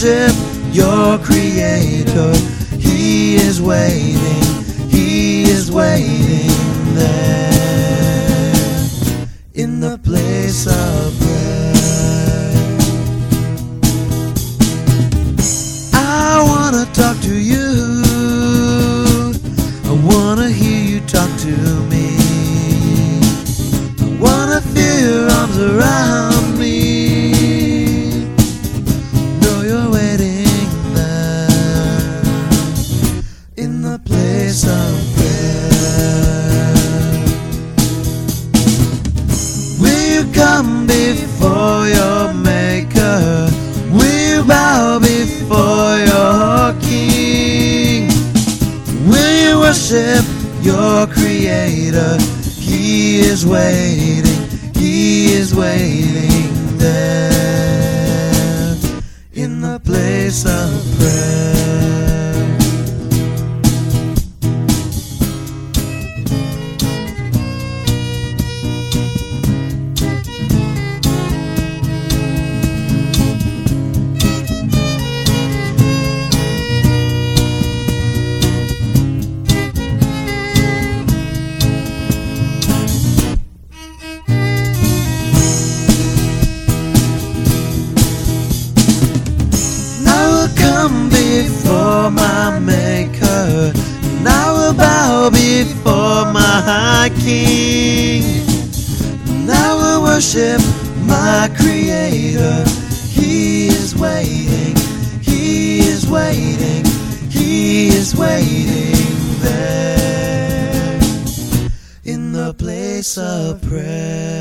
worship your Creator. He is waiting, He is waiting there in the place of prayer. I wanna talk to you, I wanna hear you talk to me, I wanna feel your arms around me. Know you're waiting there in the place of prayer. Will you come before your Maker? Will you bow before your King? Will you worship your Creator? He is waiting, He is waiting there in the place of prayer. Come before my Maker, and I will bow before my King, and I will worship my Creator. He is waiting, He is waiting, He is waiting there in the place of prayer.